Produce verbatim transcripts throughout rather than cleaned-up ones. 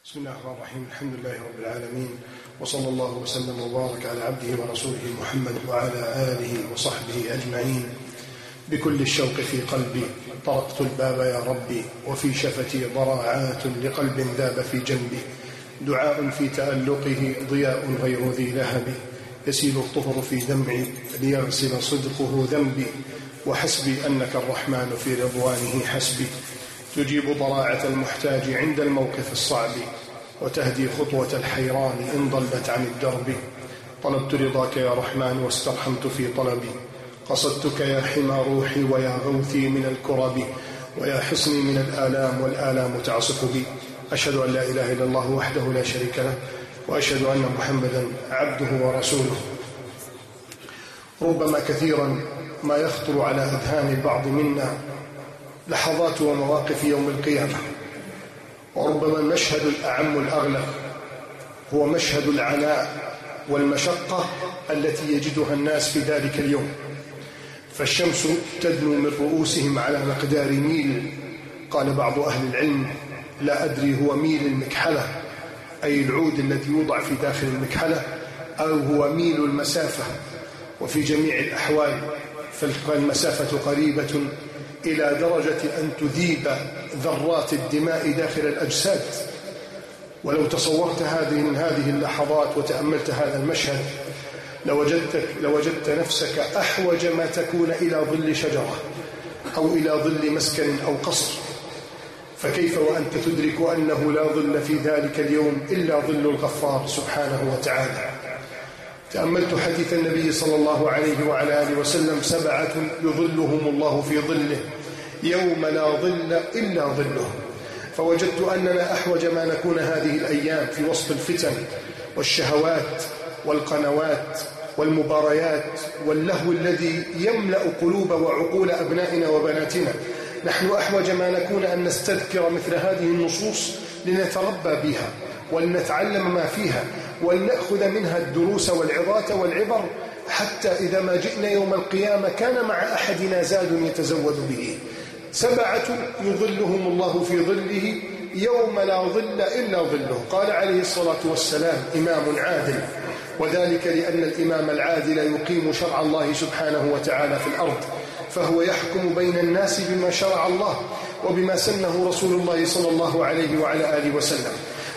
بسم الله الرحمن الرحيم. الحمد لله رب العالمين، وصلى الله وسلم وبارك على عبده ورسوله محمد وعلى آله وصحبه أجمعين. بكل الشوق في قلبي طرقت الباب يا ربي، وفي شفتي ضراعات لقلب ذاب في جنبي. دعاء في تألقه ضياء غير ذي لهب، يسيل الطهر في دمعي ليغسل صدقه ذنبي. وحسبي أنك الرحمن في رضوانه حسبي، تجيب ضراعة المحتاج عند الموقف الصعب، وتهدي خطوة الحيران إن ضلت عن الدرب. طلبت رضاك يا رحمن واسترحمت في طلبي، قصدتك يا حمى روحي ويا غوثي من الكرب، ويا حصني من الآلام والآلام تعصف بي. أشهد أن لا إله إلا الله وحده لا شريك له، وأشهد أن محمدا عبده ورسوله. ربما كثيرا ما يخطر على أذهان البعض منا لحظات ومواقف يوم القيامة، وربما المشهد الأعم الأغلب هو مشهد العناء والمشقة التي يجدها الناس في ذلك اليوم. فالشمس تدنو من رؤوسهم على مقدار ميل، قال بعض أهل العلم لا أدري هو ميل المكحلة أي العود الذي يوضع في داخل المكحلة، أو هو ميل المسافة. وفي جميع الأحوال فالمسافة قريبة إلى درجة أن تذيب ذرات الدماء داخل الأجساد. ولو تصورت هذه من هذه اللحظات وتأملت هذا المشهد لوجدتك لوجدت نفسك أحوج ما تكون إلى ظل شجرة أو إلى ظل مسكن أو قصر. فكيف وأنت تدرك أنه لا ظل في ذلك اليوم إلا ظل الغفار سبحانه وتعالى. تأملت حديث النبي صلى الله عليه وعلى آله وسلم: سبعة يظلهم الله في ظله يوم لا ظل إلا ظله. فوجدت أننا أحوج ما نكون هذه الأيام في وسط الفتن والشهوات والقنوات والمباريات واللهو الذي يملأ قلوب وعقول أبنائنا وبناتنا. نحن أحوج ما نكون أن نستذكر مثل هذه النصوص لنتربى بها ولنتعلم ما فيها ولنأخذ منها الدروس والعظات والعبر، حتى إذا ما جئنا يوم القيامة كان مع أحدنا زاد يتزود به. سبعة يظلهم الله في ظله يوم لا ظل إلا ظله. قال عليه الصلاة والسلام: إمام عادل. وذلك لأن الإمام العادل يقيم شرع الله سبحانه وتعالى في الأرض، فهو يحكم بين الناس بما شرع الله وبما سنه رسول الله صلى الله عليه وعلى آله وسلم.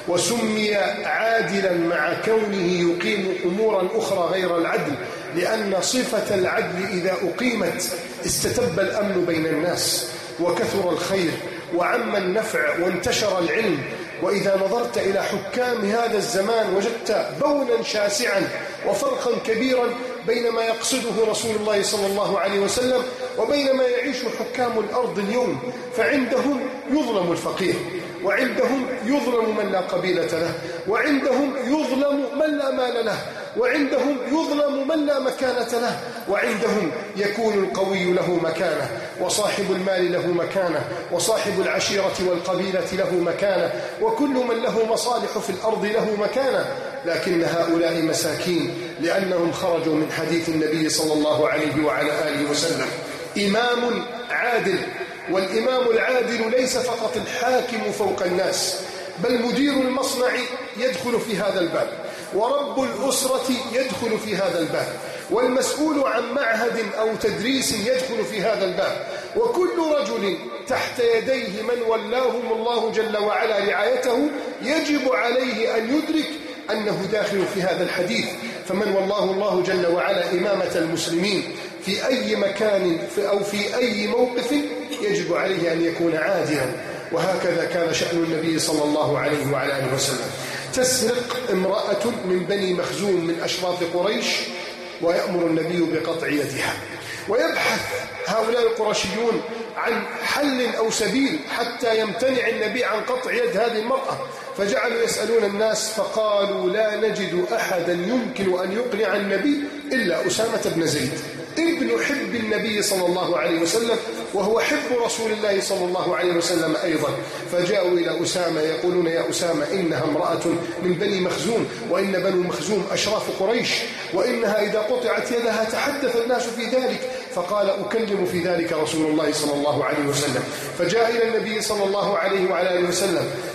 وسمي عادلا مع كونه يقيم أمورا أخرى غير العدل، لأن صفة العدل إذا أقيمت استتب الأمن بين الناس وكثر الخير وعم النفع وانتشر العلم. وإذا نظرت إلى حكام هذا الزمان وجدت بونا شاسعا وفرقا كبيرا بين ما يقصده رسول الله صلى الله عليه وسلم وبين ما يعيش حكام الأرض اليوم. فعندهم يظلم الفقير، وعندهم يظلم من لا قبيلة له، وعندهم يظلم من لا مال له، وعندهم يظلم من لا مكانة له، وعندهم يكون القوي له مكانة، وصاحب المال له مكانة، وصاحب العشيرة والقبيلة له مكانة، وكل من له مصالح في الأرض له مكانة. لكن هؤلاء مساكين لأنهم خرجوا من حديث النبي صلى الله عليه وعلى آله وسلم: إمام عادل. والإمام العادل ليس فقط الحاكم فوق الناس، بل مدير المصنع يدخل في هذا الباب، ورب الأسرة يدخل في هذا الباب، والمسؤول عن معهد أو تدريس يدخل في هذا الباب. وكل رجل تحت يديه من ولاهم الله جل وعلا رعايته يجب عليه أن يدرك أنه داخل في هذا الحديث. فمن والله الله جل وعلا إمامة المسلمين في أي مكان أو في أي موقف يجب عليه أن يكون عادلا. وهكذا كان شأن النبي صلى الله عليه وعلى آله وسلم. تسرق امرأة من بني مخزوم من أشراف قريش، ويأمر النبي بقطع يدها، ويبحث هؤلاء القرشيون عن حل أو سبيل حتى يمتنع النبي عن قطع يد هذه المرأة. فجعلوا يسألون الناس فقالوا: لا نجد أحدا يمكن أن يقنع النبي إلا أسامة بن زيد ابن حب النبي صلى الله عليه وسلم، وهو حب رسول الله صلى الله عليه وسلم أيضا. فجاءوا إلى أسامة يقولون: يا أسامة، إنها امرأة من بني مخزوم، وإن بنو مخزوم أشراف قريش، وإنها إذا قطعت يدها تحدث الناس في ذلك. فقال: أكلم في ذلك رسول الله صلى الله عليه وسلم. فجاء إلى النبي صلى الله عليه وعلى آله وسلم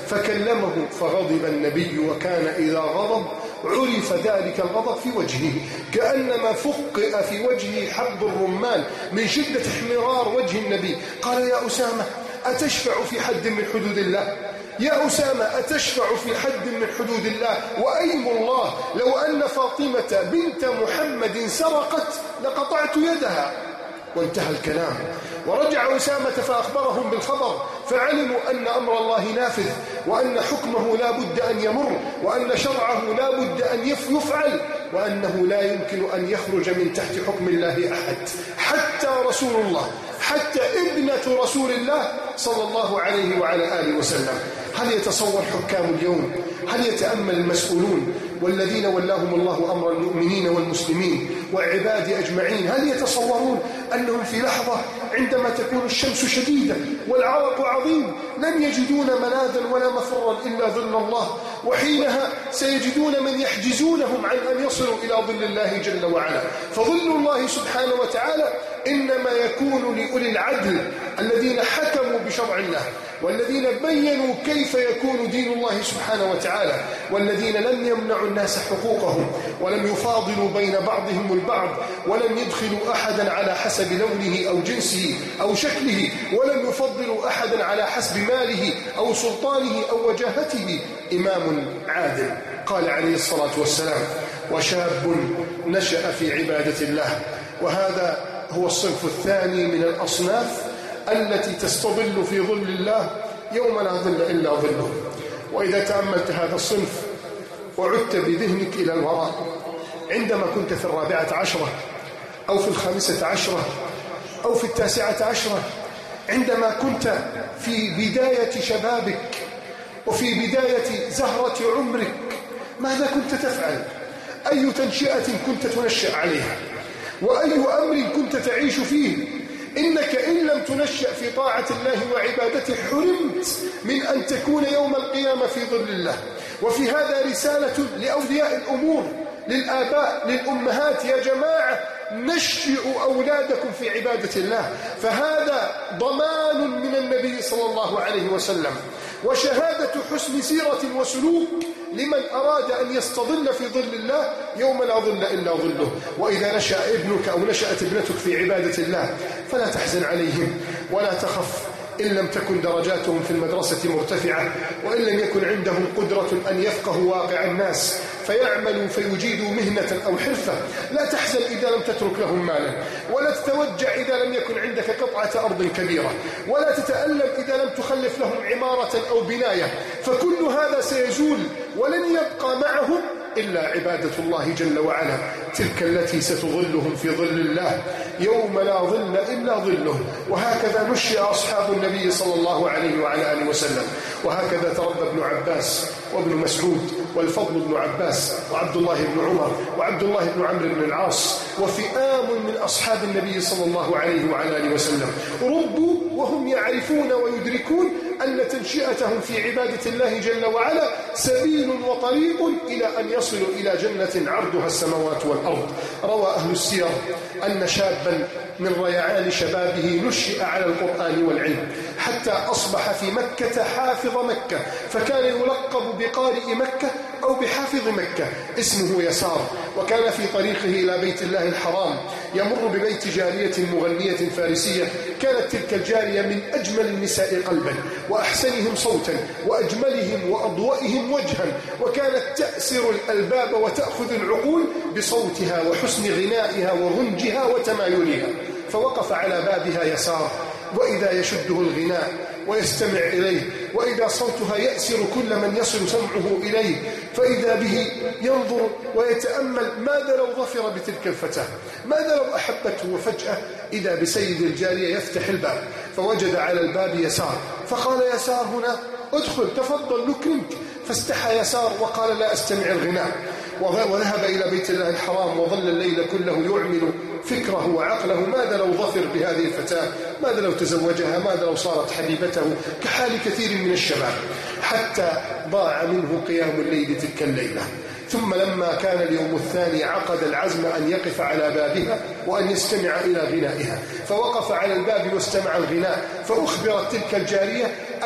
فكلمه فغضب النبي، وكان إذا غضب عرف ذلك الغضب في وجهه، كأنما فقئ في وجهه حب الرمان من شدة احمرار وجه النبي. قال: يا أسامة أتشفع في حد من حدود الله؟ يا أسامة أتشفع في حد من حدود الله؟ وأيم الله لو أن فاطمة بنت محمد سرقت لقطعت يدها. وانتهى الكلام. ورجع أسامة فأخبرهم بالخبر، فعلموا أن أمر الله نافذ، وأن حكمه لا بد أن يمر، وأن شرعه لا بد أن يفعل، وأنه لا يمكن أن يخرج من تحت حكم الله أحد، حتى رسول الله، حتى ابنة رسول الله صلى الله عليه وعلى آله وسلم. هل يتصور حكام اليوم، هل يتأمل المسؤولون والذين ولاهم الله أمر المؤمنين والمسلمين والعباد أجمعين، هل يتصورون أنهم في لحظة عندما تكون الشمس شديدة والعرق عظيم لن يجدون ملاذا ولا مفرا إلا ظل الله، وحينها سيجدون من يحجزونهم عن أن يصلوا إلى ظل الله جل وعلا؟ فظل الله سبحانه وتعالى إنما يكون لأولي العدل الذين حكموا بشرع الله، والذين بينوا كيف يكون دين الله سبحانه وتعالى، والذين لم يمنعوا الناس حقوقهم، ولم يفاضلوا بين بعضهم البعض، ولم يدخلوا أحدا على حسب لونه أو جنسه أو شكله، ولم يفضلوا أحدا على حسب ماله أو سلطانه أو وجاهته. إمام عادل. قال عليه الصلاة والسلام: وشاب نشأ في عبادة الله. وهذا هو الصنف الثاني من الأصناف التي تستظل في ظل الله يوم لا ظل إلا ظله. وإذا تأملت هذا الصنف وعدت بذهنك إلى الوراء عندما كنت في الرابعة عشرة أو في الخامسة عشرة أو في التاسعة عشرة، عندما كنت في بداية شبابك وفي بداية زهرة عمرك، ماذا كنت تفعل؟ أي تنشئة كنت تنشأ عليها؟ وأي أمر كنت تعيش فيه؟ إنك إن لم تنشأ في طاعة الله وعبادته حرمت من أن تكون يوم القيامة في ظل الله. وفي هذا رسالة لأولياء الأمور، للآباء، للأمهات: يا جماعة نشئوا أولادكم في عبادة الله، فهذا ضمان من النبي صلى الله عليه وسلم، وشهادة حسن سيرة وسلوك لمن أراد أن يستظل في ظل الله يوم لا ظل إلا ظله. وإذا نشأ ابنك أو نشأت ابنتك في عبادة الله فلا تحزن عليهم ولا تخف إن لم تكن درجاتهم في المدرسة مرتفعة، وإن لم يكن عندهم قدرة أن يفقهوا واقع الناس فيعملوا فيجيدوا مهنة أو حرفة. لا تحزن إذا لم تترك لهم مالا، ولا تتوجع إذا لم يكن عندك قطعة أرض كبيرة، ولا تتألم إذا لم تخلف لهم عمارة أو بناية، فكل هذا سيزول ولن يبقى معهم إلا عبادة الله جل وعلا، تلك التي ستظلهم في ظل الله يوم لا ظل إلا ظله. وهكذا نشئ أصحاب النبي صلى الله عليه وعلى آله وسلم، وهكذا تربى ابن عباس وابن مسعود والفضل بن عباس وعبد الله بن عمر وعبد الله بن عمرو بن العاص وفئام من أصحاب النبي صلى الله عليه وعلى آله وسلم، ربوا وهم يعرفون ويدركون أن تنشئتهم في عبادة الله جل وعلا سبيل وطريق إلى أن يصلوا إلى جنة عرضها السماوات والأرض. روى أهل السير أن شابا من ريعان شبابه نشئ على القرآن والعلم حتى أصبح في مكة حافظ مكة، فكان يلقب بقارئ مكة أو بحافظ مكة. اسمه يسار، وكان في طريقه إلى بيت الله الحرام يمر ببيت جارية مغنية فارسية، كانت تلك الجارية من أجمل النساء قلبا وأحسنهم صوتا وأجملهم وأضوئهم وجها، وكانت تأسر الألباب وتأخذ العقول بصوتها وحسن غنائها وغنجها وتمايلها. فوقف على بابها يسار، وإذا يشده الغناء ويستمع إليه، وإذا صوتها يأسر كل من يصل سمعه إليه، فإذا به ينظر ويتأمل ماذا لو ظفر بتلك الفتاة، ماذا لو أحبته، وفجأة إذا بسيد الجارية يفتح الباب فوجد على الباب يسار، فقال يسار هنا ادخل تفضل نكرمك، فاستحى يسار وقال لا أستمع الغناء، وذهب إلى بيت الله الحرام وظل الليل كله يعمل فكره وعقله ماذا لو ظفر بهذه الفتاة، ماذا لو تزوجها، ماذا لو صارت حبيبته، كحال كثير من الشباب، حتى ضاع منه قيام الليل تلك الليلة. ثم لما كان اليوم الثاني عقد العزم أن يقف على بابها وأن يستمع إلى غنائها، فوقف على الباب واستمع الغناء، فأخبرت تلك الجارية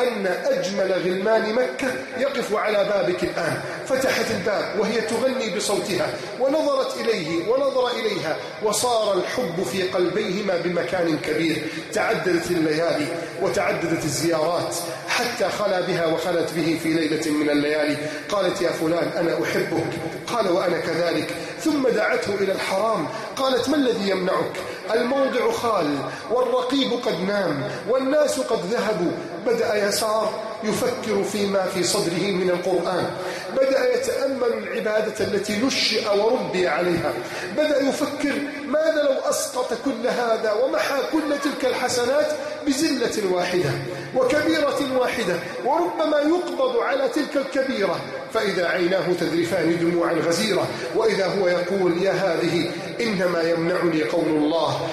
أن أجمل غلمان مكة يقف على بابك الآن. فتحت الباب وهي تغني بصوتها، ونظرت إليه ونظر إليها، وصار الحب في قلبيهما بمكان كبير. تعددت الليالي وتعددت الزيارات حتى خلا بها وخلت به في ليلة من الليالي. قالت: يا فلان أنا أحبك. قال: وأنا كذلك. ثم دعته إلى الحرام. قالت: ما الذي يمنعك؟ الموضع خال، والرقيب قد نام، والناس قد ذهبوا. بدأ يسار يفكر فيما في صدره من القرآن، بدأ يتأمل العبادة التي نشئ وربي عليها، بدأ يفكر ماذا لو أسقط كل هذا ومحى كل تلك الحسنات بزلة واحدة وكبيرة واحدة، وربما يقبض على تلك الكبيرة. فإذا عيناه تذرفان دموعا غزيرة، وإذا هو يقول: يا هذه إنما يمنعني قول الله: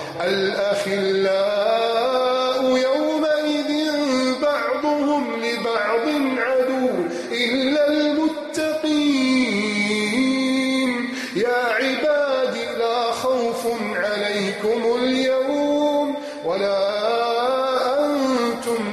الأخلاء يومئذ بعضهم لبعض عدو إلا المتقين يا عبادي لا خوف عليكم اليوم ولا أنتم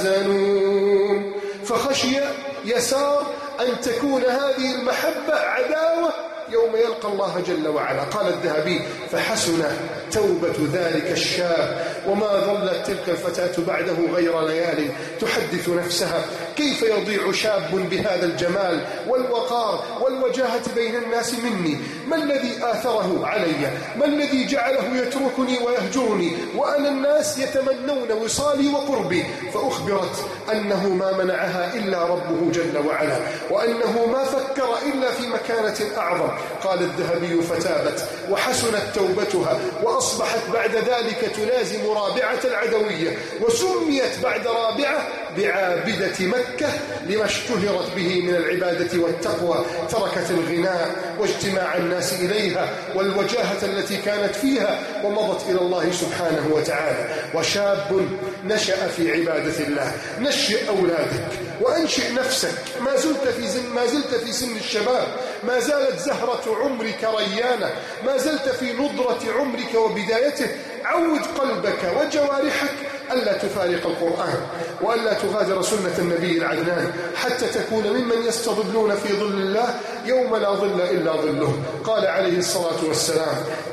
تحزنون. فخشي يسار أن تكون هذه المحبة عداوة يوم يلقى الله جل وعلا. قال الذهبي: فحسن توبة ذلك الشاب، وما ظلت تلك الفتاة بعده غير ليال تحدث نفسها: كيف يضيع شاب بهذا الجمال والوقار والوجاهة بين الناس مني؟ ما الذي آثره علي؟ ما الذي جعله يتركني ويهجرني وأنا الناس يتمنون وصالي وقربي؟ فأخبرت أنه ما منعها إلا ربه جل وعلا، وأنه ما فكر إلا في مكانة أعظم. قال الذهبي: فتابت وحسنت توبتها، وأصبحت بعد ذلك تلازم رابعة العدوية، وسميت بعد رابعة بعابدة مكة لما اشتهرت به من العبادة والتقوى. تركت الغناء واجتماع الناس إليها والوجاهة التي كانت فيها، ومضت إلى الله سبحانه وتعالى. وشاب نشأ في عبادة الله. نشئ أولادك وأنشئ نفسك. ما زلت في سن ما زلت في سن الشباب، ما زالت زهرة عمرك ريانة، ما زلت في نضرة عمرك وبدايته. عود قلبك وجوارحك ألا تفارق القرآن، وألا تغادر سنة النبي العدنان، حتى تكون ممن يستظلون في ظل الله يوم لا ظل إلا ظله. قال عليه الصلاة والسلام: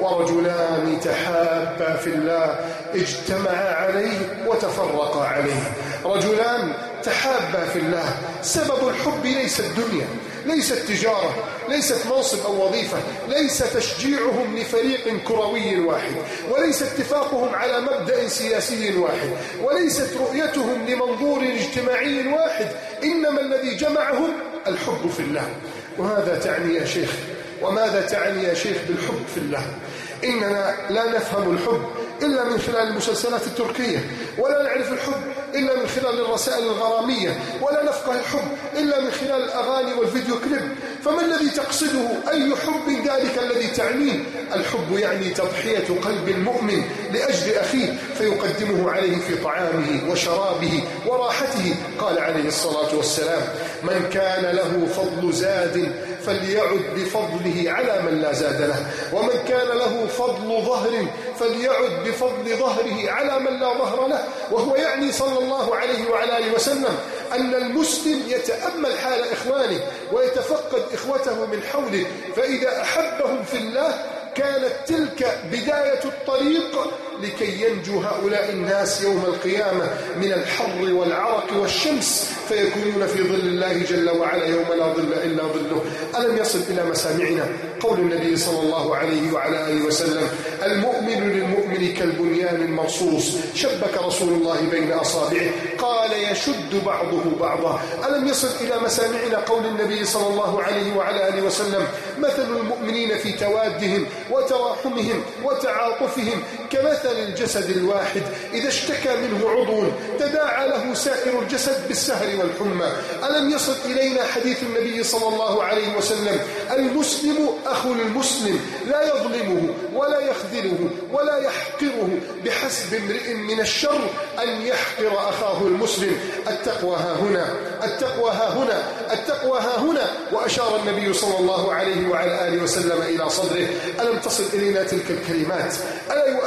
ورجلان تحابا في الله اجتمعا عليه وتفرقا عليه. رجلان تحابا في الله. سبب الحب ليس الدنيا، ليست تجارة، ليست منصب أو وظيفة، ليس تشجيعهم لفريق كروي واحد، وليس اتفاقهم على مبدأ سياسي واحد، وليست رؤيتهم لمنظور اجتماعي واحد، إنما الذي جمعهم الحب في الله. وهذا تعني يا شيخ، وماذا تعني يا شيخ بالحب في الله؟ إننا لا نفهم الحب إلا من خلال المسلسلات التركية، ولا نعرف الحب إلا من خلال الرسائل الغرامية، ولا نفقه الحب إلا من خلال الأغاني والفيديو كليب. فما الذي تقصده؟ أي حب ذلك الذي تعنيه؟ الحب يعني تضحية قلب المؤمن لأجل أخيه، فيقدمه عليه في طعامه وشرابه وراحته. قال عليه الصلاة والسلام: من كان له فضل زاد فليعد بفضله على من لا زاد له، ومن كان له فضل ظهر فليعد بفضل ظهره على من لا ظهر له. وهو يعني صلى الله عليه وعلى آله وسلم أن المسلم يتأمل حال إخوانه ويتفقد إخوته من حوله، فإذا أحبهم في الله كانت تلك بداية الطريق لكي ينجو هؤلاء الناس يوم القيامة من الحر والعرق والشمس، فيكونون في ظل الله جل وعلا يوم لا ظل إلا ظله. ألم يصل إلى مسامعنا قول النبي صلى الله عليه وعلى آله وسلم: المؤمن للمؤمن كالبنيان المرصوص شبك رسول الله بين أصابعه قال يشد بعضه بعضا. ألم يصل إلى مسامعنا قول النبي صلى الله عليه وعلى آله وسلم: مثل المؤمنين في توادهم وتراحمهم وتعاطفهم كمثل الجسد الواحد إذا اشتكى منه عضو تداعى له سائر الجسد بالسهر والحمى. ألم يصل إلينا حديث النبي صلى الله عليه وسلم: المسلم أخو المسلم لا يظلمه ولا يخذله ولا يحقره، بحسب امرئ من الشر أن يحقر أخاه المسلم. التقوى ها هنا، التقوى ها هنا، التقوى ها هنا. وأشار النبي صلى الله عليه وعلى آله وسلم إلى صدره. ألم تصل إلينا تلك الكلمات؟ ألا يؤثر فينا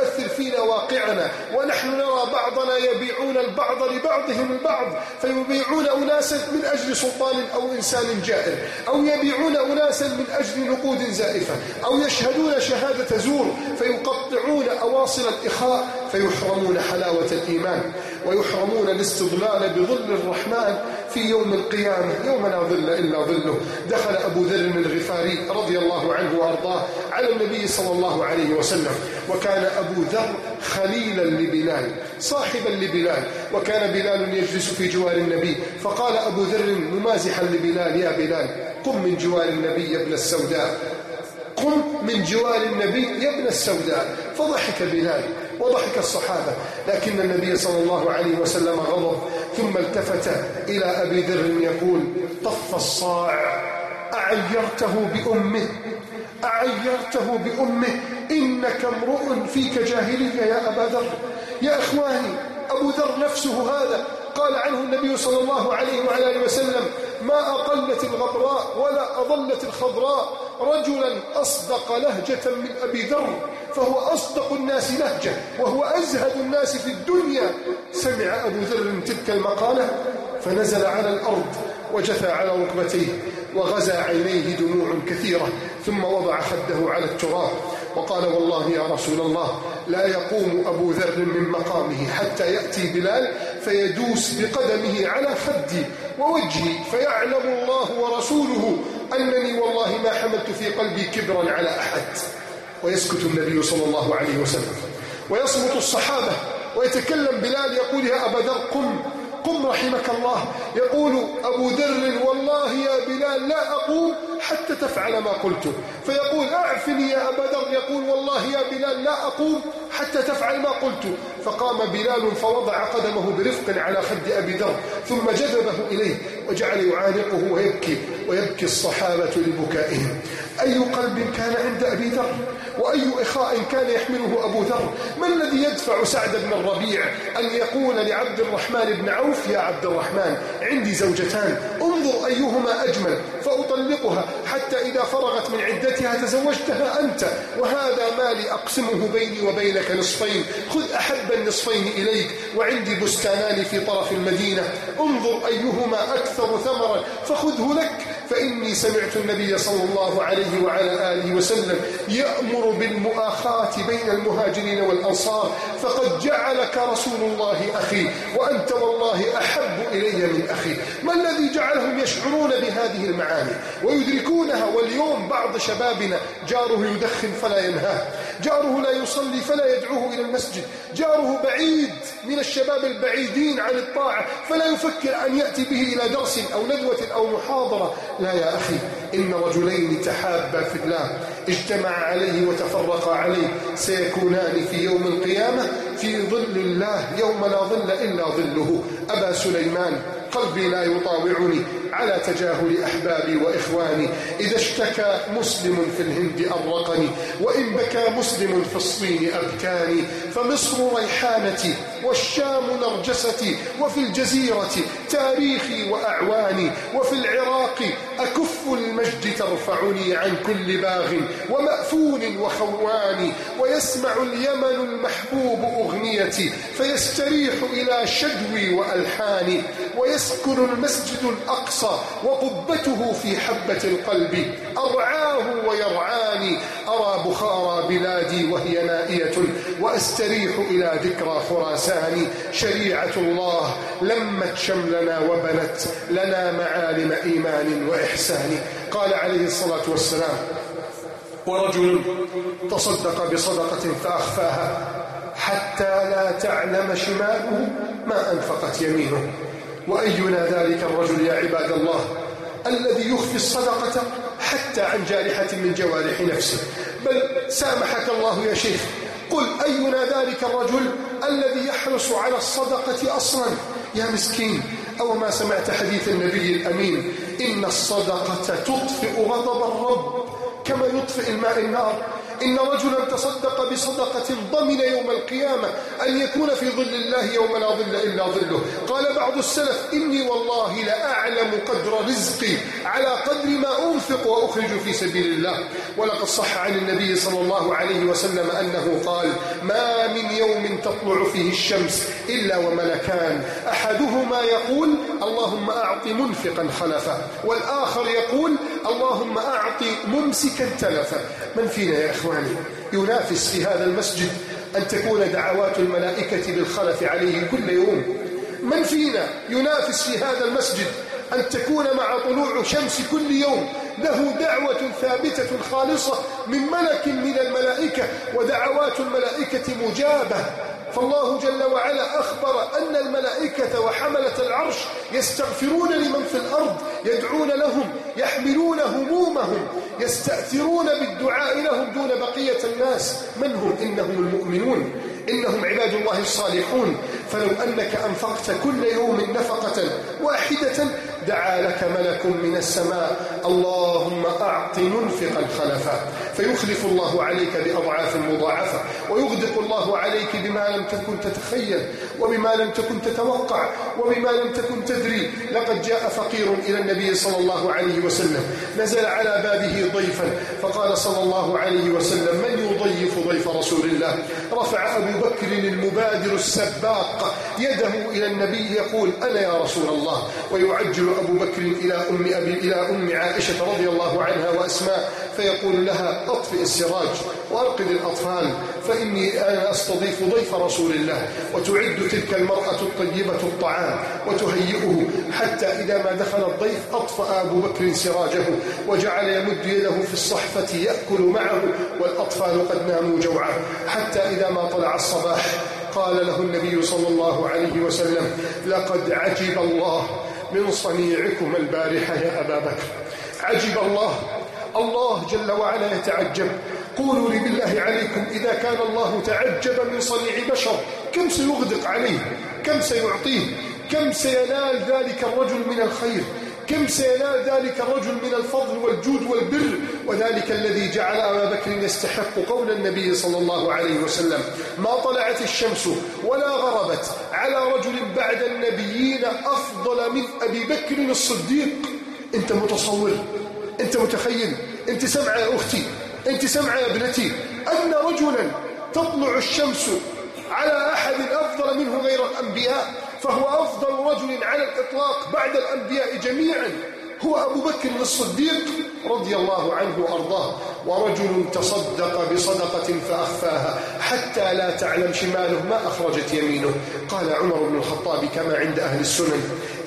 فينا واقعنا، ونحن نرى بعضنا يبيعون البعض لبعضهم البعض، فيبيعون أناسا من أجل سلطان أو إنسان جائر، أو يبيعون أناسا من أجل نقود زائفة، أو يشهدون شهادة زور فيقطعون أواصل الإخاء فيحرمون حلاوة الإيمان، ويحرمون الاستظلال بظل الرحمن في يوم القيامة يوم لا ظل إلا ظله. دخل أبو ذر الغفاري رضي الله عنه وأرضاه على النبي صلى الله عليه وسلم، وكان أبو ذر خليلا لبلال صاحبا لبلال، وكان بلال يجلس في جوار النبي، فقال أبو ذر ممازحا لبلال: يا بلال قم من جوار النبي يا ابن السوداء، قم من جوار النبي يا ابن السوداء. فضحك بلال وضحك الصحابة، لكن النبي صلى الله عليه وسلم غضب، ثم التفت إلى أبي ذر يقول: طف الصاع، أعيرته بأمه أعيرته بأمه إنك امرؤ فيك جاهلية يا أبا ذر. يا إخواني، أبو ذر نفسه هذا قال عنه النبي صلى الله عليه وعلى آله وسلم: ما أقلت الغبراء ولا أضلت الخضراء رجلا أصدق لهجة من أبي ذر، فهو أصدق الناس لهجة وهو أزهد الناس في الدنيا. سمع أبو ذر تلك المقالة فنزل على الأرض وجثى على ركبتيه وغزى عينيه دموع كثيرة، ثم وضع خده على التراب وقال: والله يا رسول الله لا يقوم أبو ذر من مقامه حتى يأتي بلال فيدوس بقدمه على خدي ووجهي فيعلم الله ورسوله أنني والله ما حملت في قلبي كبرا على أحد. ويسكت النبي صلى الله عليه وسلم ويصمت الصحابة، ويتكلم بلال يقول: يا أبا ذر قم قم رحمك الله. يقول أبو ذر: والله يا بلال لا أقوم حتى تفعل ما قلت. فيقول: أعفني يا أبا ذر. يقول: والله يا بلال لا أقوم حتى تفعل ما قلت. فقام بلال فوضع قدمه برفق على خد أبي ذر ثم جذبه إليه وجعل يعانقه ويبكي ويبكي الصحابة لبكائهم. أي قلب كان عند أبي ذر، وأي إخاء كان يحمله أبو ذر. ما الذي يدفع سعد بن الربيع أن يقول لعبد الرحمن بن عوف: يا عبد الرحمن عندي زوجتان، انظر أيهما أجمل فأطلقها حتى إذا فرغت من عدتها تزوجتها أنت، وهذا مالي أقسمه بيني وبينك نصفين، خذ أحب النصفين إليك، وعندي بستانان في طرف المدينة، انظر أيهما أكثر ثمرا فخذه لك. فإني سمعت النبي صلى الله عليه وعلى آله وسلم يأمر بالمؤاخاة بين المهاجرين والأنصار، فقد جعلك رسول الله أخي، وأنت والله أحب إلي من أخي. ما الذي جعلهم يشعرون بهذه المعاني ويدركونها؟ واليوم بعض شبابنا جاره يدخن فلا ينهاه، جاره لا يصلي فلا يدعوه إلى المسجد، جاره بعيد من الشباب البعيدين عن الطاعة فلا يفكر أن يأتي به إلى درس أو ندوة أو محاضرة. لا يا أخي، إن رجلين تحابا في الله اجتمع عليه وتفرقا عليه سيكونان في يوم القيامة في ظل الله يوم لا ظل إلا ظله. أبا سليمان قلبي لا يطاوعني على تجاهل أحبابي وإخواني، إذا اشتكى مسلم في الهند أرقني، وإن بكى مسلم في الصين أبكاني، فمصر ريحانتي والشام نرجستي، وفي الجزيرة تاريخي وأعواني، وفي العراق أكف المجد ترفعني عن كل باغ ومأفون وخوان، ويسمع اليمن المحبوب أغنيتي فيستريح إلى شدوي وألحاني، ويسكن المسجد الأقصى وقبته في حبة القلب أرعاه ويرعاني، أرى بخارى بلادي وهي نائية وأستريح إلى ذكرى خراسان، شريعة الله لمت شملنا وبنت لنا معالم إيمان وإحسان. قال عليه الصلاة والسلام: ورجل تصدق بصدقة فأخفاها حتى لا تعلم شماله ما أنفقت يمينه. وأينا ذلك الرجل يا عباد الله الذي يخفي الصدقة حتى عن جارحة من جوارح نفسه؟ بل سامحك الله يا شيخ، قل أينا ذلك الرجل الذي يحرص على الصدقة أصلا؟ يا مسكين، أو ما سمعت حديث النبي الأمين: إن الصدقة تطفئ غضب الرب كما يطفئ الماء النار. إن رجلا تصدق بصدقة ضمن يوم القيامة أن يكون في ظل الله يوم لا ظل إلا ظله. قال بعض السلف: إني والله لأعلم قدر رزقي على قدر ما أنفق وأخرج في سبيل الله. ولقد صح عن النبي صلى الله عليه وسلم أنه قال: ما من يوم تطلع فيه الشمس إلا وملكان، أحدهما يقول: اللهم أعط منفقا خلفا، والآخر يقول: اللهم أعط ممسكا تلفا. من فينا يا إخواني ينافس في هذا المسجد أن تكون دعوات الملائكة بالخلف عليه كل يوم؟ من فينا ينافس في هذا المسجد أن تكون مع طلوع شمس كل يوم له دعوة ثابتة خالصة من ملك من الملائكة، ودعوات الملائكة مجابة؟ فالله جل وعلا أخبر أن الملائكة وحملة العرش يستغفرون لمن في الأرض، يدعون لهم، يحملون همومهم، يستأثرون بالدعاء لهم دون بقية الناس. من هم؟ إنهم المؤمنون، إنهم عباد الله الصالحون. فلو أنك أنفقت كل يوم نفقة واحدة دعا لك ملك من السماء: اللهم أعط منفقا خلفا، فيخلف الله عليك بأضعاف مضاعفة، ويغدق الله عليك بما لم تكن تتخيل، وبما لم تكن تتوقع، وبما لم تكن تدري. لقد جاء فقير إلى النبي صلى الله عليه وسلم، نزل على بابه ضيفا، فقال صلى الله عليه وسلم: من يضيف ضيف رسول الله؟ رفع أبو بكر المبادر السباق يده إلى النبي يقول: أنا يا رسول الله. ويعجل أبو بكر إلى أم, أبي إلى أم عائشة رضي الله عنها وأسماء، فيقول لها: أطفئ السراج وأرقد الأطفال، فإني أنا أستضيف ضيف رسول الله. وتعد تلك المرأة الطيبة الطعام وتهيئه، حتى إذا ما دخل الضيف أطفأ أبو بكر سراجه وجعل يمد يده في الصحفة يأكل معه، والأطفال قد ناموا جوعا. حتى إذا ما طلع الصباح قال له النبي صلى الله عليه وسلم: لقد عجب الله من صنيعكم البارحة يا أبا بكر. عجب الله، الله جل وعلا يتعجب. قولوا لي بالله عليكم، إذا كان الله تعجب من صنيع بشر، كم سيغدق عليه؟ كم سيعطيه؟ كم سينال ذلك الرجل من الخير؟ كم سينال ذلك الرجل من الفضل والجود والبر؟ وذلك الذي جعل أبا بكر يستحق قول النبي صلى الله عليه وسلم: ما طلعت الشمس ولا غربت على رجل بعد النبيين أفضل من أبي بكر الصديق. أنت متصور؟ أنت متخيل؟ أنت سمع يا أختي، أنت سمع يا ابنتي، أن رجلا تطلع الشمس على أحد أفضل منه غير الأنبياء، فهو أفضل رجل على الإطلاق بعد الأنبياء جميعا هو أبو بكر الصديق رضي الله عنه وأرضاه. ورجل تصدق بصدقة فأخفاها حتى لا تعلم شماله ما أخرجت يمينه. قال عمر بن الخطاب كما عند أهل السنن: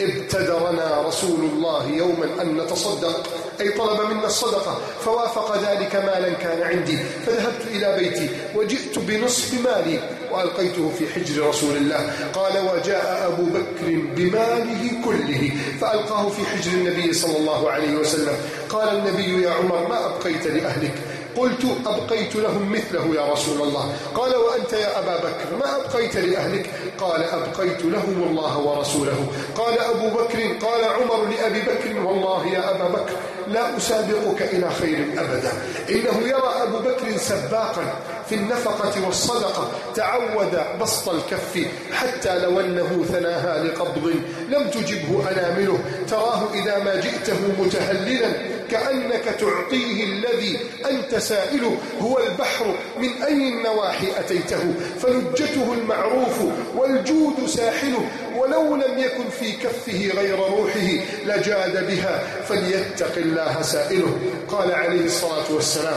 ابتدرنا رسول الله يوما أن نتصدق، أي طلب منا الصدقة، فوافق ذلك مالا كان عندي، فذهبت إلى بيتي وجئت بنصف مالي وألقيته في حجر رسول الله. قال: وجاء أبو بكر بماله كله فألقاه في حجر النبي صلى الله عليه وسلم. قال النبي: يا عمر، ما أبقيت لأهلك؟ قلت: أبقيت لهم مثله يا رسول الله. قال: وأنت يا أبا بكر ما أبقيت لأهلك؟ قال: أبقيت لهم الله ورسوله. قال أبو بكر: قال عمر لأبي بكر: والله يا أبا بكر لا أسابقك إلى خير أبدا. إنه يرى أبو بكر سباقا في النفقة والصدقة، تعود بسط الكف حتى لو أنه ثناها لقبض لم تجبه أنامله. تراه إذا ما جئته متهللا كأنك تعطيه الذي أنت سائله. هو البحر من أي النواحي أتيته، فلجته المعروف والجود ساحله، ولو لم يكن في كفه غير روحه لجاد بها، فليتق الله سائله. قال عليه الصلاة والسلام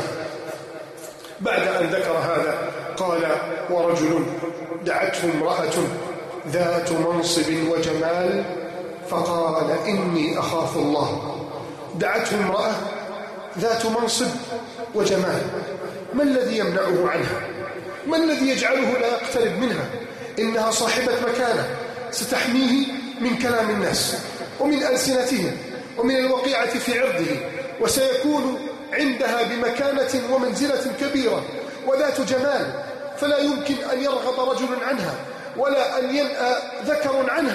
بعد أن ذكر هذا قال: ورجل دعته امرأة ذات منصب وجمال فقال: إني أخاف الله. دعته امرأة ذات منصب وجمال، ما الذي يمنعه عنها؟ ما الذي يجعله لا يقترب منها؟ إنها صاحبة مكانة ستحميه من كلام الناس ومن ألسنتهم ومن الوقيعة في عرضه، وسيكون عندها بمكانة ومنزلة كبيرة وذات جمال، فلا يمكن أن يرغب رجل عنها ولا أن ينأى ذكر عنها.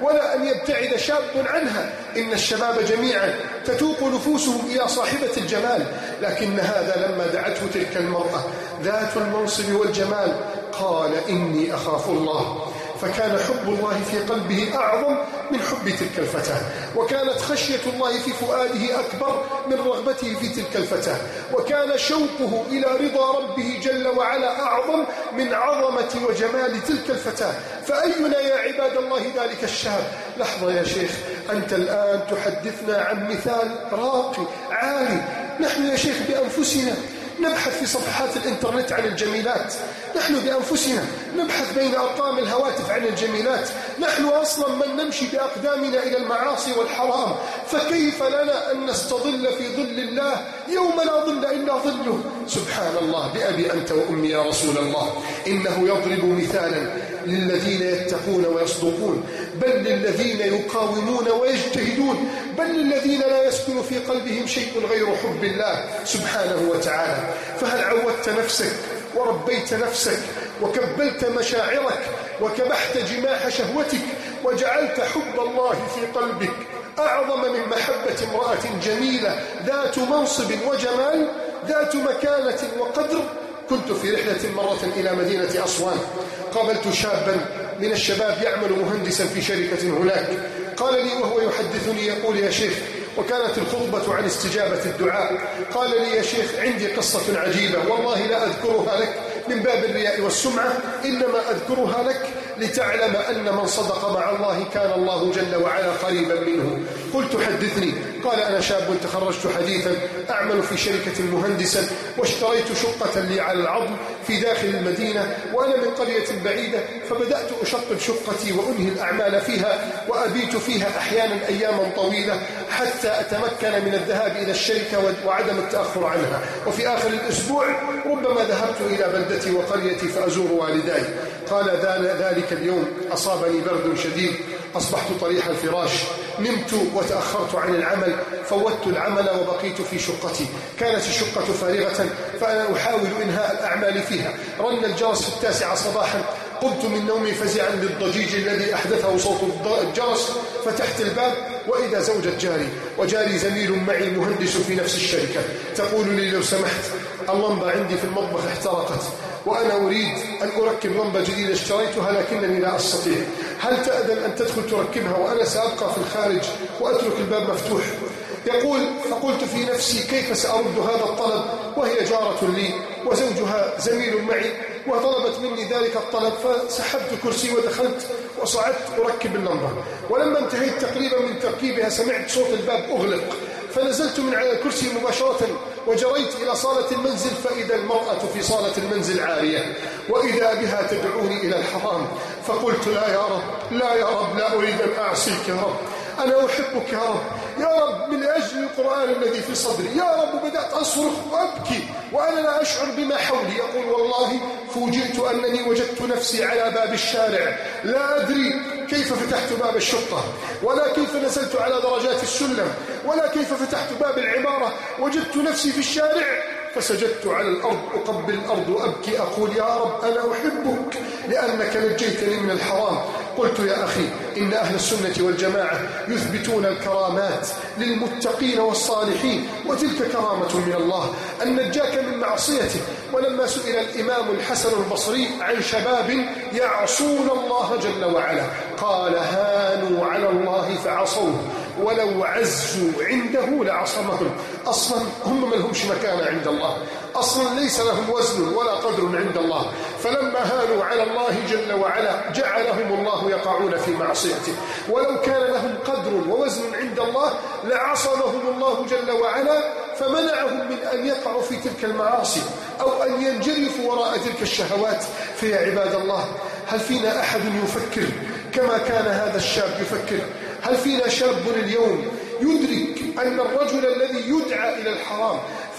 ولا أن يبتعد شاب عنها. إن الشباب جميعا تتوق نفوسهم إلى صاحبة الجمال، لكن هذا لما دعته تلك المرأة ذات المنصب والجمال قال إني أخاف الله، فكان حب الله في قلبه أعظم من حب تلك الفتاة، وكانت خشية الله في فؤاده أكبر من رغبته في تلك الفتاة، وكان شوقه إلى رضا ربه جل وعلا أعظم من عظمة وجمال تلك الفتاة. فأينا يا عباد الله ذلك الشاب؟ لحظة يا شيخ، أنت الآن تحدثنا عن مثال راقي عالي. نحن يا شيخ بأنفسنا نبحث في صفحات الإنترنت عن الجميلات، نحن بأنفسنا نبحث بين أرقام الهواتف عن الجميلات، نحن أصلا من نمشي بأقدامنا إلى المعاصي والحرام، فكيف لنا أن نستظل في ظل الله يوم لا ظل إلا ظله؟ سبحان الله، بأبي أنت وأمي يا رسول الله، إنه يضرب مثالا للذين يتقون ويصدقون، بل للذين يقاومون ويجتهدون، بل للذين لا يسكن في قلبهم شيء غير حب الله سبحانه وتعالى. فهل عودت نفسك وربيت نفسك وكبلت مشاعرك وكبحت جماح شهوتك وجعلت حب الله في قلبك أعظم من محبة امرأة جميلة ذات منصب وجمال ذات مكانة وقدر؟ كنت في رحلة مرة إلى مدينة أسوان، قابلت شابا من الشباب يعمل مهندسا في شركة هناك، قال لي وهو يحدثني يقول يا شيخ، وكانت الخطبة عن استجابة الدعاء، قال لي يا شيخ عندي قصة عجيبة والله لا أذكرها لك من باب الرياء والسمعة، إنما أذكرها لك لتعلم أن من صدق مع الله كان الله جل وعلا قريبا منه. قلت حدثني. قال أنا شاب تخرجت حديثا أعمل في شركة مهندسا، واشتريت شقة لي على العظم في داخل المدينة وأنا من قرية بعيدة، فبدأت أشطب شقتي وأنهي الأعمال فيها وأبيت فيها أحيانا أياما طويلة حتى أتمكن من الذهاب إلى الشركة وعدم التأخر عنها، وفي آخر الأسبوع ربما ذهبت إلى بلدتي وقريتي فأزور والداي. قال ذلك اليوم أصابني برد شديد، أصبحت طريح الفراش، نمت وتأخرت عن العمل، فوتت العمل وبقيت في شقتي، كانت الشقة فارغة فأنا أحاول إنهاء الأعمال فيها. رن الجرس في التاسعة صباحا، قمت من نومي فزعا للضجيج الذي أحدثه صوت الجرس، فتحت الباب وإذا زوجة جاري وجاري زميل معي مهندس في نفس الشركة تقول لي لو سمحت اللمبة عندي في المطبخ احترقت وأنا أريد أن أركب لمبة جديدة اشتريتها لكنني لا أستطيع، هل تأذن أن تدخل تركبها وأنا سأبقى في الخارج وأترك الباب مفتوح؟ يقول فقلت في نفسي كيف سأرد هذا الطلب وهي جارة لي وزوجها زميل معي، وطلبت مني ذلك الطلب، فسحبت كرسي ودخلت وصعدت أركب اللمبة، ولما انتهيت تقريبا من تركيبها سمعت صوت الباب أغلق، فنزلت من على الكرسي مباشرة وجريت إلى صالة المنزل، فإذا المرأة في صالة المنزل عارية وإذا بها تدعوني إلى الحرام، فقلت لا يا رب، لا يا رب، لا أريد أن أعصيك يا رب، أنا أحبك يا رب، يا رب من أجل القرآن الذي في صدري يا رب. بدأت أصرخ وأبكي وأنا لا أشعر بما حولي. يقول والله فوجئت أنني وجدت نفسي على باب الشارع، لا أدري كيف فتحت باب الشقة ولا كيف نزلت على درجات السلم ولا كيف فتحت باب العمارة، وجدت نفسي في الشارع فسجدت على الأرض أقبل الأرض وأبكي أقول يا رب أنا أحبك لأنك نجيتني من الحرام. قلت يا أخي إن أهل السنة والجماعة يثبتون الكرامات للمتقين والصالحين، وتلك كرامة من الله أن نجاك من معصيته. ولما سئل الإمام الحسن البصري عن شباب يعصون الله جل وعلا قال هانوا على الله فعصوه ولو عزوا عنده لعصمهم. أصلا هم ما لهمش مكانة عند الله، أصلا ليس لهم وزن ولا قدر عند الله، فلما هانوا على الله جل وعلا جعلهم الله يقعون في معصيته، ولو كان لهم قدر ووزن عند الله لعصمهم الله جل وعلا فمنعهم من أن يقعوا في تلك المعاصي أو أن ينجرفوا وراء تلك الشهوات. فيا عباد الله هل فينا أحد يفكر كما كان هذا الشاب يفكر؟ هل فينا شاب اليوم يدرك أن الرجل الذي يدعى إلى الحرام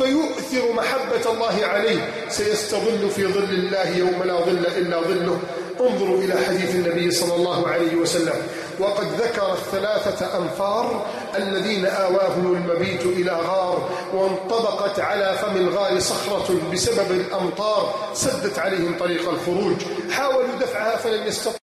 فيؤثر محبة الله عليه سيستظل في ظل الله يوم لا ظل إلا ظله؟ انظروا إلى حديث النبي صلى الله عليه وسلم وقد ذكر الثلاثة أنفار الذين آواهم المبيت إلى غار وانطبقت على فم الغار صخرة بسبب الأمطار سدت عليهم طريق الخروج، حاولوا دفعها فلم يستطيعوا،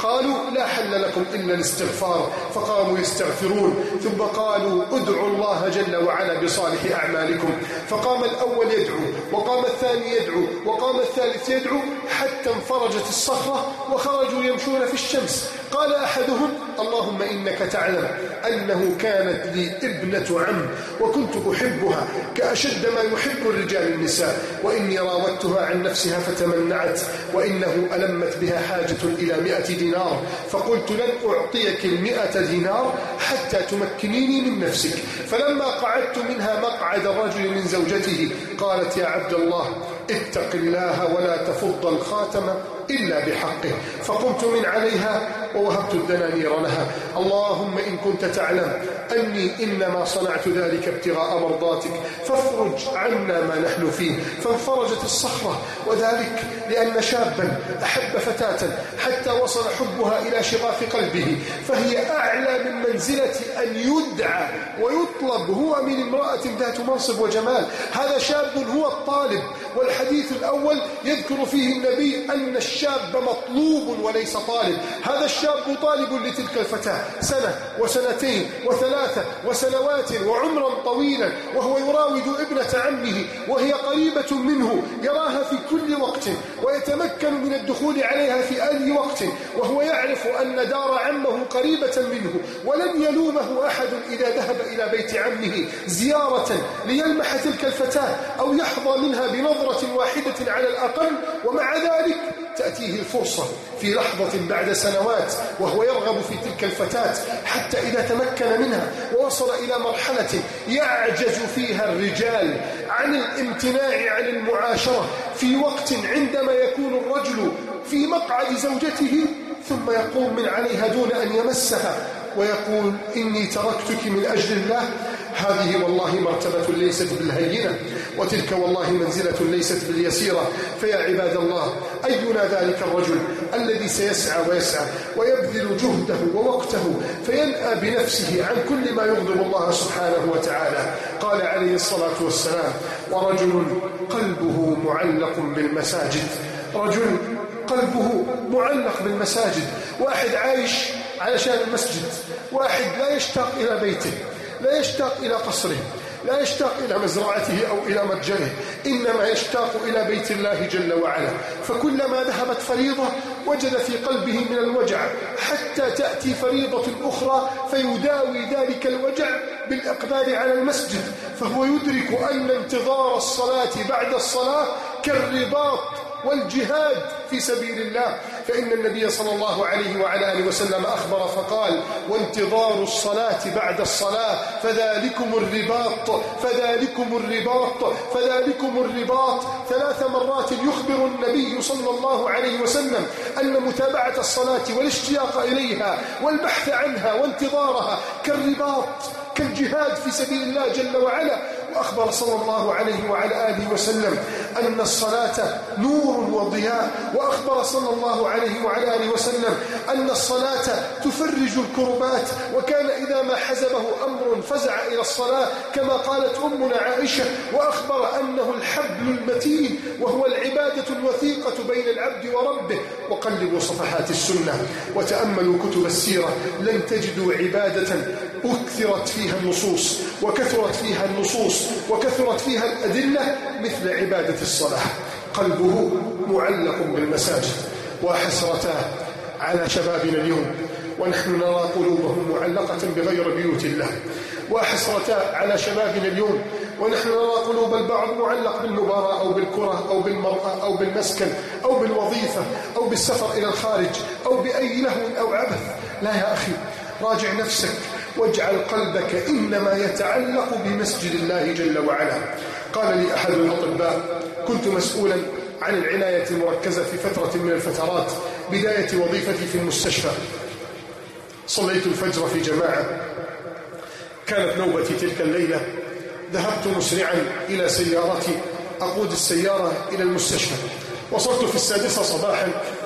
قالوا لا حل لكم إلا الاستغفار، فقاموا يستغفرون. ثم قالوا ادعوا الله جل وعلا بصالح أعمالكم، فقام الأول يدعو، وقام الثاني يدعو، وقام الثالث يدعو، حتى انفرجت الصخرة وخرجوا يمشون في الشمس. قال أحدهم اللهم إنك تعلم أنه كانت لي ابنة عم وكنت أحبها كأشد ما يحب الرجال النساء، وإني راودتها عن نفسها فتمنعت، وإنه ألمت بها حاجة إلى مئة دينار، فقلت لن أعطيك المئة دينار حتى تمكنيني من نفسك. فلما قعدت منها مقعد الرجل من زوجته قالت يا عبد الله اتق الله ولا تفض الخاتم إلا بحقه، فقمت من عليها ووهبت الدنانير لها. اللهم إن كنت تعلم أني إنما صنعت ذلك ابتغاء مرضاتك فافرج عنا ما نحن فيه. فانفرجت الصخرة، وذلك لأن شابا أحب فتاة حتى وصل حبها إلى شغاف قلبه، فهي أعلى من منزلة أن يدعى ويطلب هو من امرأة ذات منصب وجمال. هذا شاب هو الطالب. والحديث الأول يذكر فيه النبي أن الشاب مطلوب وليس طالب. هذا الشاب طالب لتلك الفتاة سنة وسنتين وثلاثة وسنوات وعمرا طويلا، وهو يراود ابنة عمه وهي قريبة منه، يراها في كل وقت ويتمكن من الدخول عليها في أي وقت، وهو يعرف أن دار عمه قريبة منه، ولن يلومه أحد إذا ذهب إلى بيت عمه زيارة ليلمح تلك الفتاة أو يحظى منها بنظرة واحدة على الأقل. ومع ذلك تأتيه الفرصة في لحظة بعد سنوات وهو يرغب في تلك الفتاة، حتى إذا تمكن منها ووصل إلى مرحلة يعجز فيها الرجال عن الامتناع عن المعاشرة في وقت عندما يكون الرجل في مقعد زوجته، ثم يقوم من عليها دون أن يمسها ويقول إني تركتك من أجل الله. هذه والله مرتبة ليست بالهينة، وتلك والله منزلة ليست باليسيرة. فيا عباد الله، أينا ذلك الرجل الذي سيسعى ويسعى ويبذل جهده ووقته فينأى بنفسه عن كل ما يغضب الله سبحانه وتعالى. قال عليه الصلاة والسلام ورجل قلبه معلق بالمساجد. رجل قلبه معلق بالمساجد، واحد عايش علشان المسجد، واحد لا يشتاق إلى بيته، لا يشتاق إلى قصره، لا يشتاق إلى مزرعته أو إلى متجره، إنما يشتاق إلى بيت الله جل وعلا. فكلما ذهبت فريضة وجد في قلبه من الوجع، حتى تأتي فريضة أخرى فيداوي ذلك الوجع بالإقبال على المسجد، فهو يدرك أن انتظار الصلاة بعد الصلاة كالرباط والجهاد في سبيل الله. فإن النبي صلى الله عليه وعلى آله وسلم أخبر فقال وانتظار الصلاة بعد الصلاة فذلكم الرباط فذلكم الرباط فذلكم الرباط. ثلاث مرات يخبر النبي صلى الله عليه وسلم أن متابعة الصلاة والاشتياق إليها والبحث عنها وانتظارها كالرباط كالجهاد في سبيل الله جل وعلا. وأخبر صلى الله عليه وعلى آله وسلم أن الصلاة نور وضياء، وأخبر صلى الله عليه وعلى آله وسلم أن الصلاة تفرج الكربات، وكان إذا ما حزبه أمر فزع إلى الصلاة كما قالت أمنا عائشة. وأخبر أنه الحبل المتين، وهو العبادة الوثيقة بين العبد وربه. وقلبوا صفحات السنة وتأملوا كتب السيرة، لن تجدوا عبادة أكثرت فيها النصوص وكثرت فيها النصوص وكثرت فيها الأدلة مثل عبادة الصلاة. قلبه معلق بالمساجد. وحسرتاه على شبابنا اليوم ونحن نرى قلوبهم معلقة بغير بيوت الله. وحسرتاه على شبابنا اليوم ونحن نرى قلوب البعض معلق بالمباراة أو بالكرة أو بالمرأة أو بالمسكن أو بالوظيفة أو بالسفر إلى الخارج أو بأي لهو أو عبث. لا يا أخي، راجع نفسك واجعل قلبك إنما يتعلق بمسجد الله جل وعلا. قال لي أحد الأطباء كنت مسؤولا عن العناية المركزة في فترة من الفترات بداية وظيفتي في المستشفى. صليت الفجر في جماعة، كانت نوبتي تلك الليلة. ذهبت مسرعا إلى سيارتي أقود السيارة إلى المستشفى. وصلت في السادسة صباحا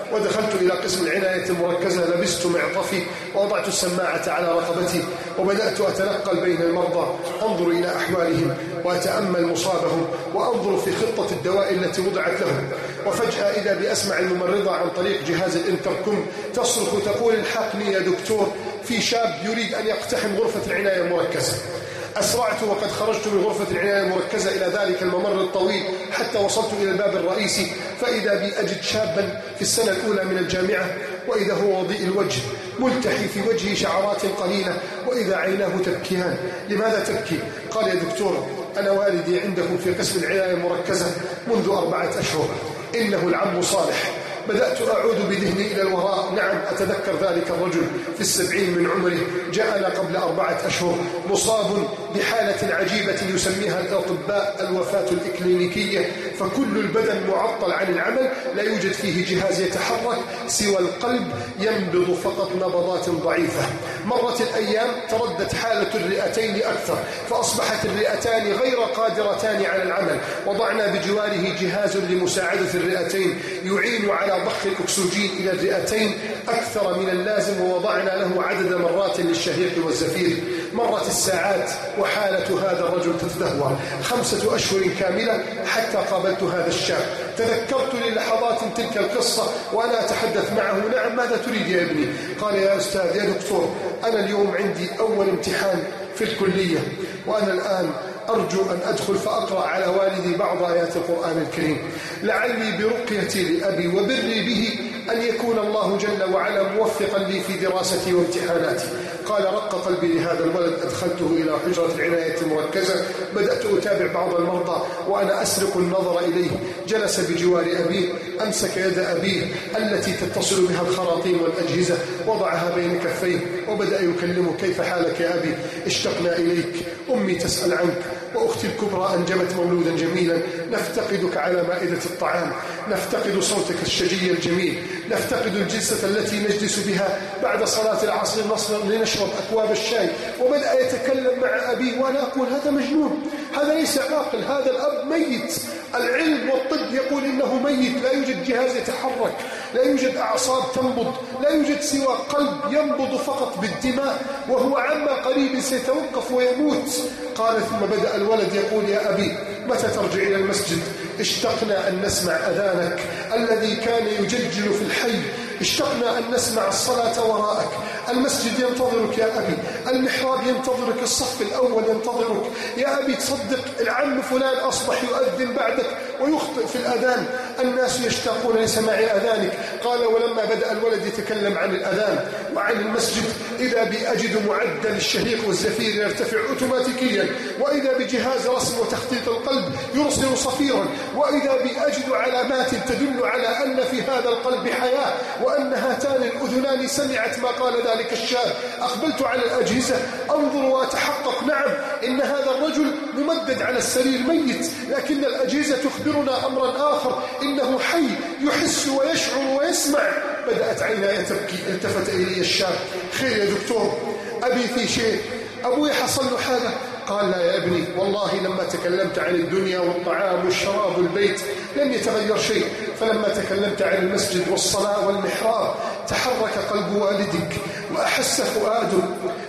ودخلت إلى قسم العناية المركزة، لبست معطفي ووضعت السماعة على رقبتي وبدأت أتنقل بين المرضى، أنظر إلى أحوالهم وأتأمل مصابهم وأنظر في خطة الدواء التي وضعت لهم. وفجأة إذا بأسمع الممرضة عن طريق جهاز الانتركم تصرخ تقول: الحقني يا دكتور، في شاب يريد أن يقتحم غرفة العناية المركزة. أسرعت وقد خرجت من غرفة العناية المركزة إلى ذلك الممر الطويل حتى وصلت إلى الباب الرئيسي، فإذا بي أجد شابا في السنة الأولى من الجامعة، وإذا هو وضيء الوجه ملتحي في وجهه شعرات قليلة، وإذا عيناه تبكيان. لماذا تبكي؟ قال: يا دكتور، أنا والدي عندكم في قسم العناية المركزة منذ أربعة أشهر، إنه العم صالح. بدأت أعود بذهني إلى الوراء. نعم، أتذكر ذلك الرجل في السبعين من عمره، جاءنا قبل أربعة أشهر مصاب بحالة عجيبة يسميها الأطباء الوفاة الإكلينيكية، فكل البدن معطل عن العمل، لا يوجد فيه جهاز يتحرك سوى القلب ينبض فقط نبضات ضعيفة. مرت الأيام، تردت حالة الرئتين أكثر، فأصبحت الرئتان غير قادرتان على العمل. وضعنا بجواره جهاز لمساعدة الرئتين يعين على ضخ الأكسجين إلى الرئتين أكثر من اللازم، ووضعنا له عدد مرات للشهيق والزفير. مرت الساعات وحالة هذا الرجل تتدهور، خمسة أشهر كاملة حتى قابلت هذا الشاب. تذكرت للحظات تلك القصة وأنا أتحدث معه: نعم، ماذا تريد يا ابني؟ قال: يا أستاذ، يا دكتور، أنا اليوم عندي أول امتحان في الكلية، وأنا الآن أرجو أن أدخل فأقرأ على والدي بعض آيات القرآن الكريم، لعلي برقيتي لأبي وبري به أن يكون الله جل وعلا موفقا لي في دراستي وامتحاناتي. قال: رق قلبي لهذا الولد. أدخلته إلى حجرة العناية المركزة، بدأت أتابع بعض المرضى وأنا أسرق النظر إليه. جلس بجوار أبيه، أمسك يد أبيه التي تتصل بها الخراطيم والأجهزة، وضعها بين كفيه وبدأ يكلمه: كيف حالك يا أبي؟ اشتقنا إليك، أمي تسأل عنك، وأختي الكبرى أنجبت مولودا جميلا، نفتقدك على مائدة الطعام، نفتقد صوتك الشجي الجميل، نفتقد الجلسة التي نجلس بها بعد صلاة العصر لنشرب أكواب الشاي. وبدأ يتكلم مع أبيه وأنا أقول: هذا مجنون، هذا ليس عاقل، هذا الأب ميت. العلم والطب يقول إنه ميت، لا يوجد جهاز يتحرك، لا يوجد أعصاب تنبض، لا يوجد سوى قلب ينبض فقط بالدماء، وهو عما قريب سيتوقف ويموت. قال: ثم بدأ الولد يقول: يا أبي، متى ترجع إلى المسجد؟ اشتقنا أن نسمع أذانك الذي كان يجلجل في الحي، اشتقنا أن نسمع الصلاة وراءك، المسجد ينتظرك يا أبي، المحراب ينتظرك، الصف الأول ينتظرك يا أبي. تصدق العم فلان أصبح يؤذن بعدك ويخطئ في الأذان، الناس يشتاقون لسماع أذانك. قال: ولما بدأ الولد يتكلم عن الأذان وعن المسجد، إذا بي أجد معدل الشهيق والزفير يرتفع أوتوماتيكيا، وإذا بجهاز رسم وتخطيط القلب يرسل صفيرا، وإذا بي أجد علامات تدل على أن في هذا القلب حياة، وأن هاتان الأذنان سمعت ما قال ذلك الشاب. أقبلت على الأجهزة أنظر وأتحقق، نعم، إن هذا الرجل ممدد على السرير ميت، لكن الأجهزة تخبرنا أمرا آخر، إنه حي يحس ويشعر ويسمع. بدأت عيناي تبكي. التفت إلي الشاب: خير يا دكتور، أبي في شيء، أبوي حصل له حاجة. قال: لا يا ابني، والله لما تكلمت عن الدنيا والطعام والشراب والبيت لم يتغير شيء، فلما تكلمت عن المسجد والصلاة والمحراب تحرك قلب والدك وأحس فؤاده.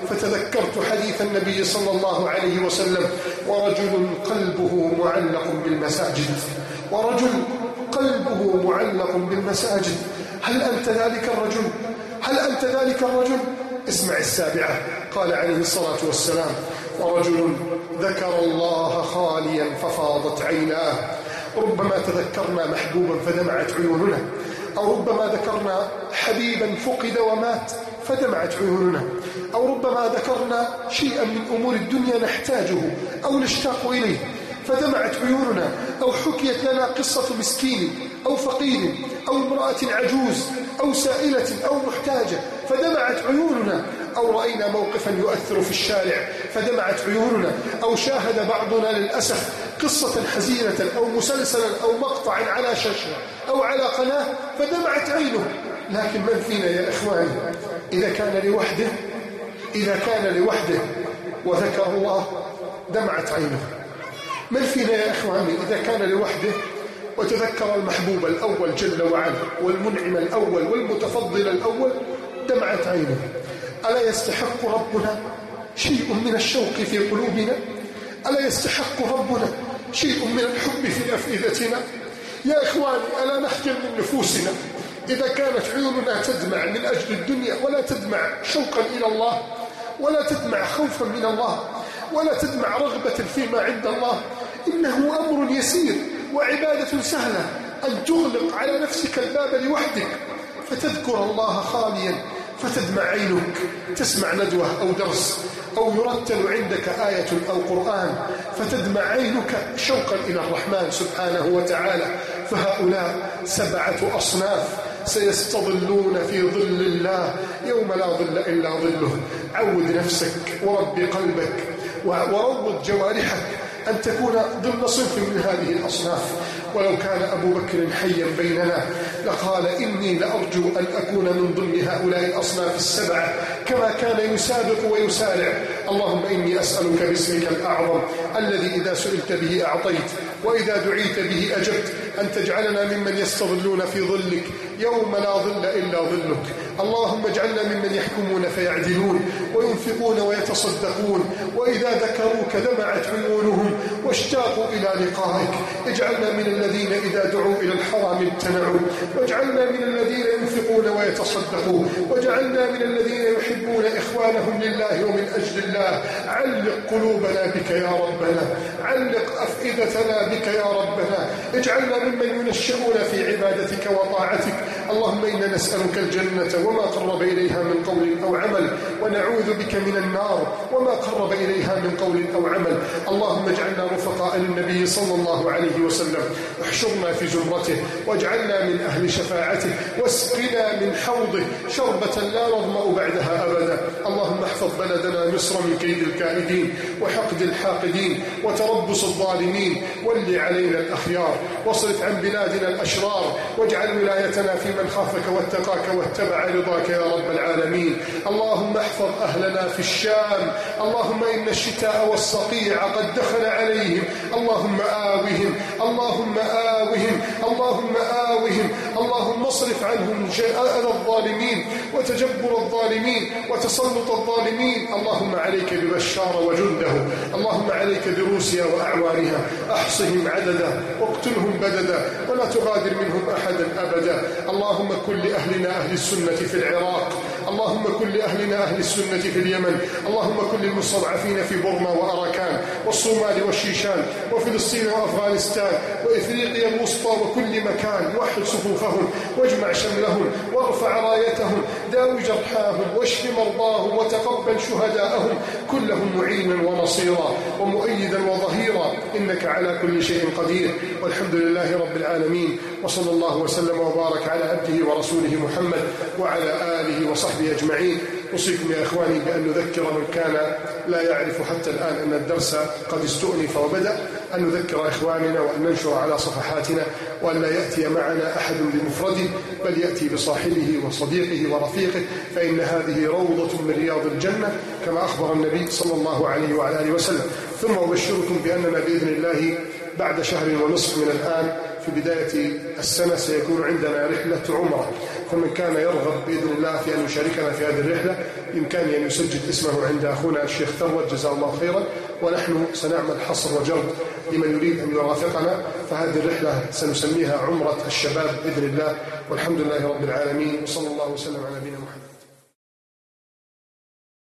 فتذكرت حديث النبي صلى الله عليه وسلم: ورجل قلبه معلق بالمساجد، ورجل قلبه معلق بالمساجد. هل أنت ذلك الرجل؟ هل أنت ذلك الرجل؟ اسمع السابعة. قال عليه الصلاة والسلام: ورجل ذكر الله خاليا ففاضت عيناه. ربما تذكرنا محبوبا فدمعت عيوننا، أو ربما ذكرنا حبيبا فقد ومات فدمعت عيوننا، أو ربما ذكرنا شيئا من أمور الدنيا نحتاجه أو نشتاق إليه فدمعت عيوننا، أو حكيت لنا قصة مسكين أو فقير أو امرأة عجوز أو سائلة أو محتاجة فدمعت عيوننا، أو رأينا موقفا يؤثر في الشارع فدمعت عيوننا، أو شاهد بعضنا للأسف قصة حزينة أو مسلسلا أو مقطعا على شاشة أو على قناة فدمعت عينه. لكن من فينا يا إخواني إذا كان لوحده إذا كان لوحده وذكر الله دمعت عينه؟ من فينا يا إخواني إذا كان لوحده وتذكر المحبوب الأول جل وعلا والمنعم الأول والمتفضل الأول دمعت عينه. ألا يستحق ربنا شيء من الشوق في قلوبنا؟ ألا يستحق ربنا شيء من الحب في أفئدتنا؟ يا إخواني، ألا نخجل من نفوسنا إذا كانت عيوننا تدمع من أجل الدنيا ولا تدمع شوقا إلى الله، ولا تدمع خوفا من الله، ولا تدمع رغبة فيما عند الله؟ إنه أمر يسير وعبادة سهلة أن تغلق على نفسك الباب لوحدك فتذكر الله خاليا فتدمع عينك، تسمع ندوة أو درس أو يرتل عندك آية أو قرآن فتدمع عينك شوقا إلى الرحمن سبحانه وتعالى. فهؤلاء سبعة أصناف سيستظلون في ظل الله يوم لا ظل إلا ظله. عود نفسك وربي قلبك وروض جوارحك أن تكون ضمن صنف من هذه الأصناف. ولو كان أبو بكر حيا بيننا لقال إني لأرجو أن أكون من ضمن هؤلاء الأصناف السبعة كما كان يسابق ويسارع. اللهم إني أسألك باسمك الأعظم الذي إذا سئلت به أعطيت وإذا دعيت به أجبت أن تجعلنا ممن يستظلون في ظلك يوم لا ظل إلا ظلك. اللهم اجعلنا ممن يحكمون فيعدلون وينفقون ويتصدقون وإذا ذكروك دمعت عيونهم واشتاقوا إلى لقائك. اجعلنا من الذين إذا دعوا إلى الحرام امتنعوا، واجعلنا من الذين ينفقون ويتصدقون، واجعلنا من الذين يحبون إخوانهم لله ومن أجل الله. علق قلوبنا بك يا ربنا، علق أفئدتنا بك يا ربنا، اجعلنا ممن ينشئون في عبادتك وطاعتك. اللهم إنا نسألك الجنة وما قرب إليها من قول أو عمل، ونعوذ بك من النار وما قرب إليها من قول أو عمل. اللهم اجعلنا رفقاء للنبي صلى الله عليه وسلم، احشرنا في زمرته واجعلنا من أهل شفاعته، واسقنا من حوضه شربة لا نظمأ بعدها أبدا. اللهم احفظ بلدنا مصر من كيد الكائدين وحقد الحاقدين وتربص الظالمين، ول علينا الأخيار واصرف عن بلادنا الأشرار، واجعل ولايتنا في من خافك واتقاك واتبع رضاك يا رب العالمين. اللهم احفظ أهلنا في الشام، اللهم إن الشتاء والصقيع قد دخل عليهم، اللهم آوهم، اللهم آوهم، اللهم آوهم. اللهم اصرف عنهم أذى الظالمين وتجبر الظالمين وتسلط الظالمين. اللهم عليك ببشار وجنده، اللهم عليك بروسيا وأعوانها، احصهم عددا واقتلهم بددا ولا تغادر منهم أحدا أبدا. اللهم كن لأهلنا أهل السنة في العراق، اللهم كن لأهلنا أهل السنة في اليمن، اللهم كن للمستضعفين في بورما وأراكان والصومال والشيشان وفلسطين وأفغانستان وإفريقيا الوسطى وكل مكان. وحد صفوفهم واجمع شملهم وارفع رايتهم، داوي جرحاهم واشف مرضاهم وتقبل شهداءهم، كلهم معينا ونصيرا ومؤيدا وظهيرا، إنك على كل شيء قدير. والحمد لله رب العالمين، وصلى الله وسلم وبارك على عبده ورسوله محمد وعلى آله وصحبه أجمعين. أوصيكم يا إخواني بأن نذكر من كان لا يعرف حتى الآن أن الدرس قد استؤنف وبدأ، أن نذكر إخواننا وأن ننشر على صفحاتنا، وأن لا يأتي معنا أحد بمفرده بل يأتي بصاحبه وصديقه ورفيقه، فإن هذه روضة من رياض الجنة كما أخبر النبي صلى الله عليه وعلى آله وسلم. ثم أبشركم بأننا بإذن الله بعد شهر ونصف من الآن في بداية السنة سيكون عندنا رحلة عمرة، فمن كان يرغب بإذن الله في أن يشاركنا في هذه الرحلة بإمكانه أن يسجل اسمه عند أخونا الشيخ ثروت جزاه الله خيرا، ونحن سنعمل حصر وجرد لمن يريد أن يرافقنا. فهذه الرحلة سنسميها عمرة الشباب بإذن الله، والحمد لله رب العالمين، وصلى الله وسلم على نبينا محمد.